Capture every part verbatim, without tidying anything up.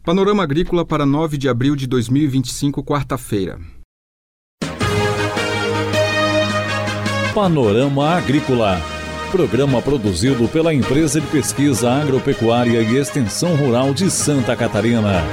Panorama Agrícola para nove de abril de dois mil e vinte e cinco, quarta-feira. Panorama Agrícola, programa produzido pela Empresa de Pesquisa Agropecuária e Extensão Rural de Santa Catarina.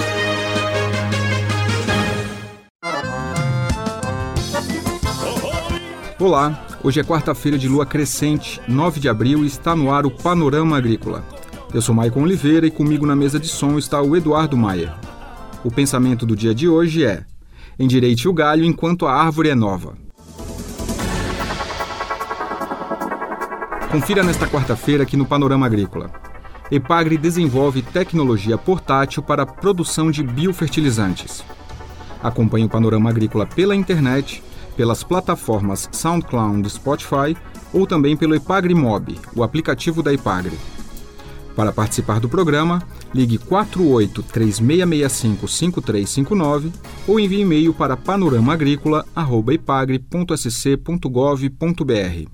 Olá, hoje é quarta-feira de lua crescente, nove de abril, e está no ar o Panorama Agrícola. Eu sou Maicon Oliveira e comigo na mesa de som está o Eduardo Maier. O pensamento do dia de hoje é: endireite o galho enquanto a árvore é nova. Confira nesta quarta-feira aqui no Panorama Agrícola. Epagri desenvolve tecnologia portátil para a produção de biofertilizantes. Acompanhe o Panorama Agrícola pela internet, pelas plataformas SoundCloud e Spotify ou também pelo Epagri Mob, o aplicativo da Epagri. Para participar do programa, ligue quatro oito três seis seis cinco cinco três cinco nove ou envie e-mail para panoramaagricola arroba epagri ponto s c ponto gov ponto b r.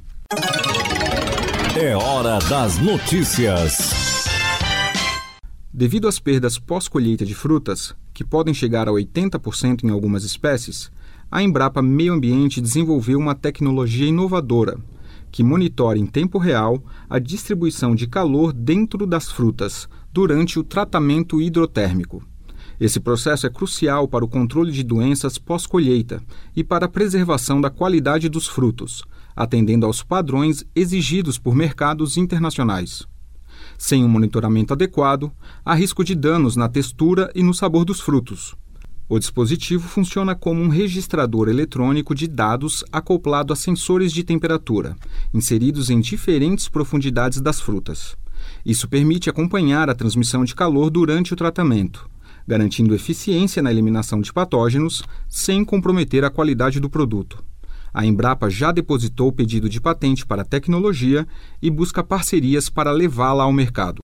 É hora das notícias. Devido às perdas pós-colheita de frutas, que podem chegar a oitenta por cento em algumas espécies, a Embrapa Meio Ambiente desenvolveu uma tecnologia inovadora que monitora em tempo real a distribuição de calor dentro das frutas durante o tratamento hidrotérmico. Esse processo é crucial para o controle de doenças pós-colheita e para a preservação da qualidade dos frutos, atendendo aos padrões exigidos por mercados internacionais. Sem um monitoramento adequado, há risco de danos na textura e no sabor dos frutos. O dispositivo funciona como um registrador eletrônico de dados acoplado a sensores de temperatura, inseridos em diferentes profundidades das frutas. Isso permite acompanhar a transmissão de calor durante o tratamento, garantindo eficiência na eliminação de patógenos sem comprometer a qualidade do produto. A Embrapa já depositou o pedido de patente para a tecnologia e busca parcerias para levá-la ao mercado.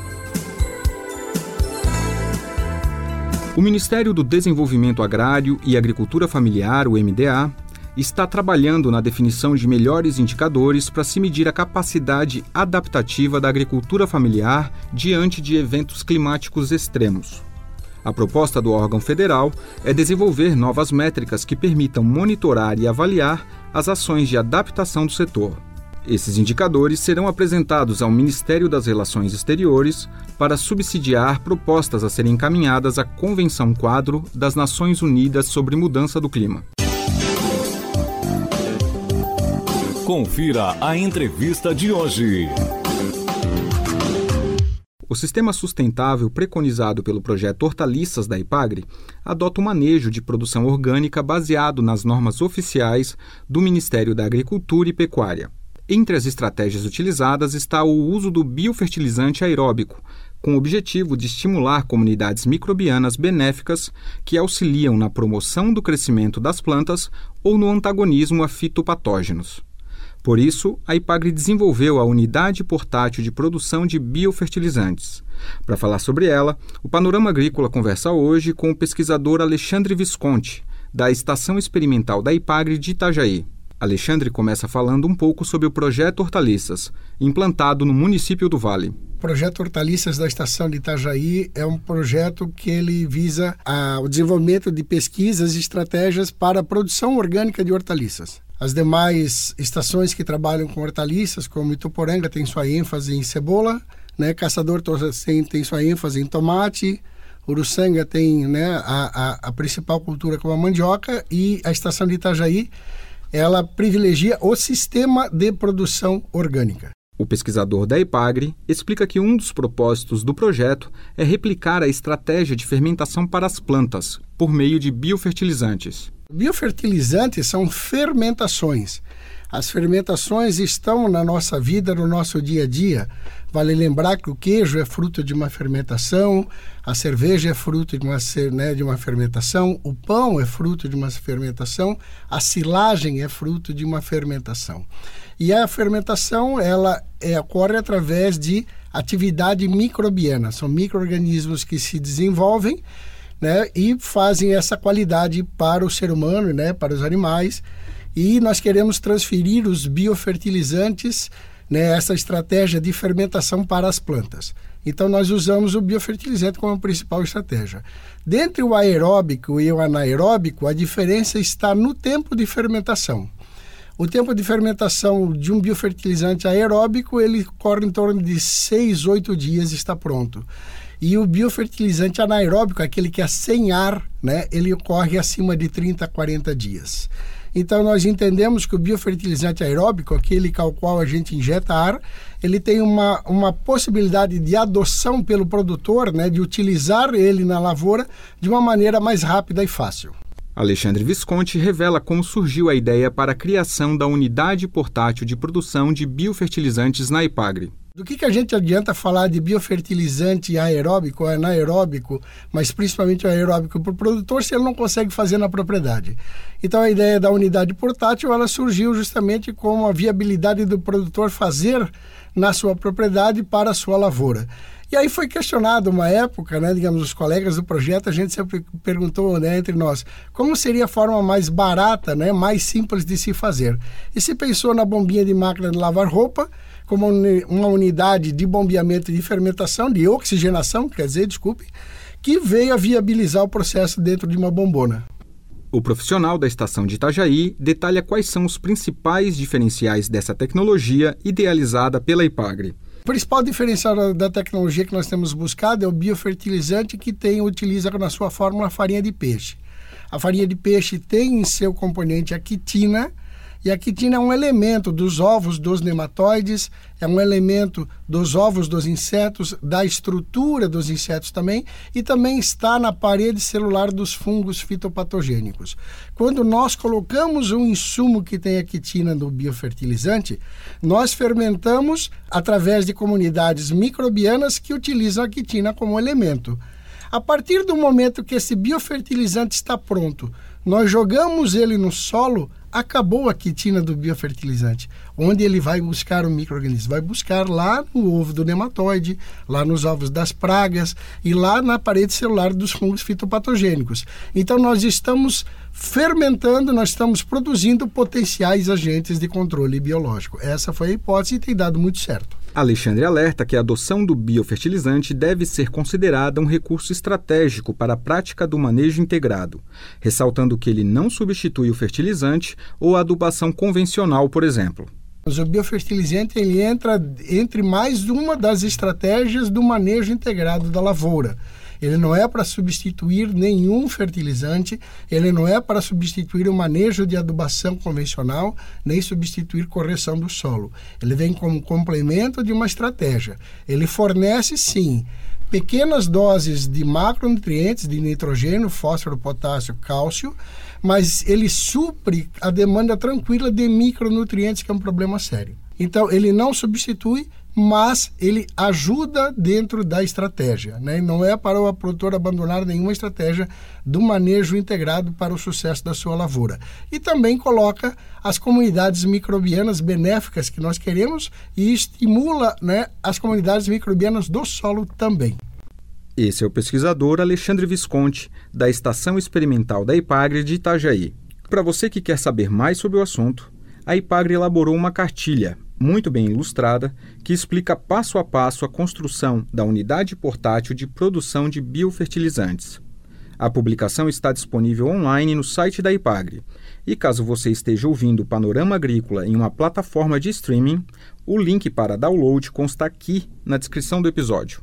O Ministério do Desenvolvimento Agrário e Agricultura Familiar, o M D A, está trabalhando na definição de melhores indicadores para se medir a capacidade adaptativa da agricultura familiar diante de eventos climáticos extremos. A proposta do órgão federal é desenvolver novas métricas que permitam monitorar e avaliar as ações de adaptação do setor. Esses indicadores serão apresentados ao Ministério das Relações Exteriores para subsidiar propostas a serem encaminhadas à Convenção Quadro das Nações Unidas sobre Mudança do Clima. Confira a entrevista de hoje. O sistema sustentável preconizado pelo projeto Hortaliças da Epagri adota o manejo de produção orgânica baseado nas normas oficiais do Ministério da Agricultura e Pecuária. Entre as estratégias utilizadas está o uso do biofertilizante aeróbico, com o objetivo de estimular comunidades microbianas benéficas que auxiliam na promoção do crescimento das plantas ou no antagonismo a fitopatógenos. Por isso, a Epagri desenvolveu a Unidade Portátil de Produção de Biofertilizantes. Para falar sobre ela, o Panorama Agrícola conversa hoje com o pesquisador Alexandre Visconti, da Estação Experimental da Epagri de Itajaí. Alexandre começa falando um pouco sobre o Projeto Hortaliças, implantado no município do Vale. O Projeto Hortaliças da Estação de Itajaí é um projeto que ele visa a, o desenvolvimento de pesquisas e estratégias para a produção orgânica de hortaliças. As demais estações que trabalham com hortaliças, como Ituporanga, tem sua ênfase em cebola, né? Caçador Torcem tem sua ênfase em tomate, Uruçanga tem, né, a, a, a principal cultura como a mandioca, e a Estação de Itajaí ela privilegia o sistema de produção orgânica. O pesquisador da Epagri explica que um dos propósitos do projeto é replicar a estratégia de fermentação para as plantas, por meio de biofertilizantes. Biofertilizantes são fermentações. As fermentações estão na nossa vida, no nosso dia a dia. Vale lembrar que o queijo é fruto de uma fermentação, a cerveja é fruto de uma, né, de uma fermentação, o pão é fruto de uma fermentação, a silagem é fruto de uma fermentação. E a fermentação ela é, ocorre através de atividade microbiana. São micro-organismos que se desenvolvem, né, e fazem essa qualidade para o ser humano, né, para os animais. E nós queremos transferir os biofertilizantes né, essa estratégia de fermentação para as plantas. Então, nós usamos o biofertilizante como principal estratégia. Dentre o aeróbico e o anaeróbico, a diferença está no tempo de fermentação. O tempo de fermentação de um biofertilizante aeróbico, ele corre em torno de seis, oito dias e está pronto. E o biofertilizante anaeróbico, aquele que é sem ar, né, ele ocorre acima de trinta a quarenta dias. Então, nós entendemos que o biofertilizante aeróbico, aquele ao qual a gente injeta ar, ele tem uma, uma possibilidade de adoção pelo produtor, né, de utilizar ele na lavoura de uma maneira mais rápida e fácil. Alexandre Visconti revela como surgiu a ideia para a criação da unidade portátil de produção de biofertilizantes na Ipagre. Do que, que a gente adianta falar de biofertilizante aeróbico ou anaeróbico, mas principalmente aeróbico para o produtor, se ele não consegue fazer na propriedade? Então, a ideia da unidade portátil, ela surgiu justamente com a viabilidade do produtor fazer na sua propriedade para a sua lavoura. E aí foi questionado uma época, né, digamos, os colegas do projeto, a gente sempre perguntou, né, entre nós, como seria a forma mais barata, né, mais simples de se fazer. E se pensou na bombinha de máquina de lavar roupa, como uma unidade de bombeamento de fermentação, de oxigenação, quer dizer, desculpe, que veio a viabilizar o processo dentro de uma bombona. O profissional da estação de Itajaí detalha quais são os principais diferenciais dessa tecnologia idealizada pela Ipagre. O principal diferencial da tecnologia que nós temos buscado é o biofertilizante que tem, utiliza na sua fórmula a farinha de peixe. A farinha de peixe tem em seu componente a quitina, e a quitina é um elemento dos ovos dos nematóides, é um elemento dos ovos dos insetos, da estrutura dos insetos também, e também está na parede celular dos fungos fitopatogênicos. Quando nós colocamos um insumo que tem a quitina no biofertilizante, nós fermentamos através de comunidades microbianas que utilizam a quitina como elemento. A partir do momento que esse biofertilizante está pronto, nós jogamos ele no solo, acabou a quitina do biofertilizante. Onde ele vai buscar o micro-organismo? Vai buscar lá no ovo do nematóide, lá nos ovos das pragas e lá na parede celular dos fungos fitopatogênicos. Então, nós estamos fermentando, nós estamos produzindo potenciais agentes de controle biológico. Essa foi a hipótese e tem dado muito certo. Alexandre alerta que a adoção do biofertilizante deve ser considerada um recurso estratégico para a prática do manejo integrado, ressaltando que ele não substitui o fertilizante ou a adubação convencional, por exemplo. O biofertilizante ele entra entre mais uma das estratégias do manejo integrado da lavoura. Ele não é para substituir nenhum fertilizante, ele não é para substituir o manejo de adubação convencional, nem substituir correção do solo. Ele vem como complemento de uma estratégia. Ele fornece, sim, pequenas doses de macronutrientes, de nitrogênio, fósforo, potássio, cálcio, mas ele supre a demanda tranquila de micronutrientes, que é um problema sério. Então, ele não substitui, mas ele ajuda dentro da estratégia, né? Não é para o produtor abandonar nenhuma estratégia do manejo integrado para o sucesso da sua lavoura. E também coloca as comunidades microbianas benéficas que nós queremos e estimula, né, as comunidades microbianas do solo também. Esse é o pesquisador Alexandre Visconti, da Estação Experimental da Ipagre de Itajaí. Para você que quer saber mais sobre o assunto, a Ipagre elaborou uma cartilha muito bem ilustrada, que explica passo a passo a construção da unidade portátil de produção de biofertilizantes. A publicação está disponível online no site da Ipagre. E caso você esteja ouvindo o Panorama Agrícola em uma plataforma de streaming, o link para download consta aqui na descrição do episódio.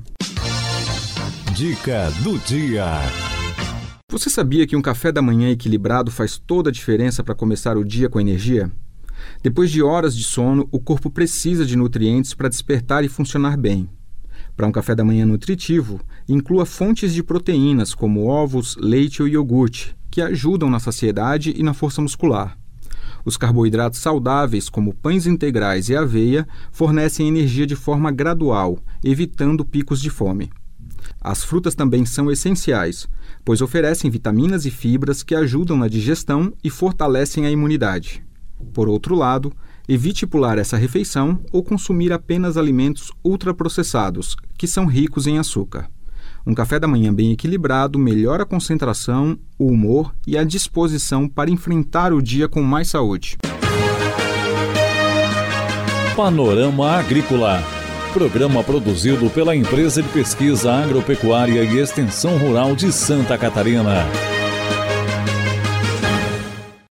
Dica do dia. Você sabia que um café da manhã equilibrado faz toda a diferença para começar o dia com energia? Depois de horas de sono, o corpo precisa de nutrientes para despertar e funcionar bem. Para um café da manhã nutritivo, inclua fontes de proteínas como ovos, leite ou iogurte, que ajudam na saciedade e na força muscular. Os carboidratos saudáveis, como pães integrais e aveia, fornecem energia de forma gradual, evitando picos de fome. As frutas também são essenciais, pois oferecem vitaminas e fibras que ajudam na digestão e fortalecem a imunidade. Por outro lado, evite pular essa refeição ou consumir apenas alimentos ultraprocessados, que são ricos em açúcar. Um café da manhã bem equilibrado melhora a concentração, o humor e a disposição para enfrentar o dia com mais saúde. Panorama Agrícola, programa produzido pela Empresa de Pesquisa Agropecuária e Extensão Rural de Santa Catarina.